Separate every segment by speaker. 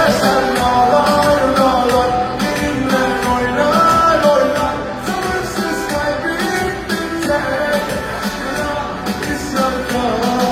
Speaker 1: İstersen dağlar dağlar benimle oynar oynar. Sabırsız kalbim biter aşkına isyankar.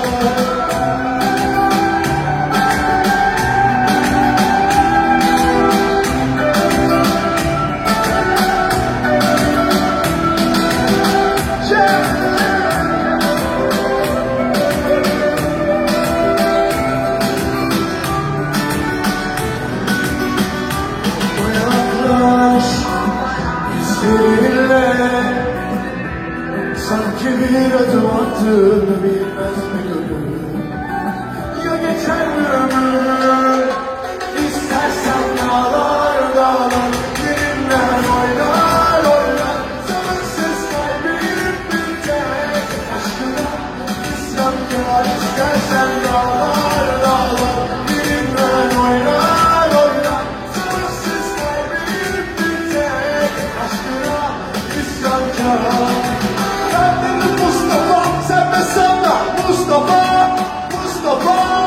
Speaker 1: Sanki bir adım attığını bilmez mi gönül? Ya geçer mi ömür? İstersen dağlar dağlar benimle oynar oynar. Sabırsız kalbim biter aşkına isyankar. İstersen dağlar dağlar benimle oynar oynar. Sabırsız kalbim biter aşkına isyankar. Mustafa, sen ve sana Mustafa, Mustafa.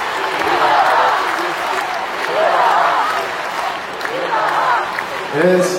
Speaker 2: Evet.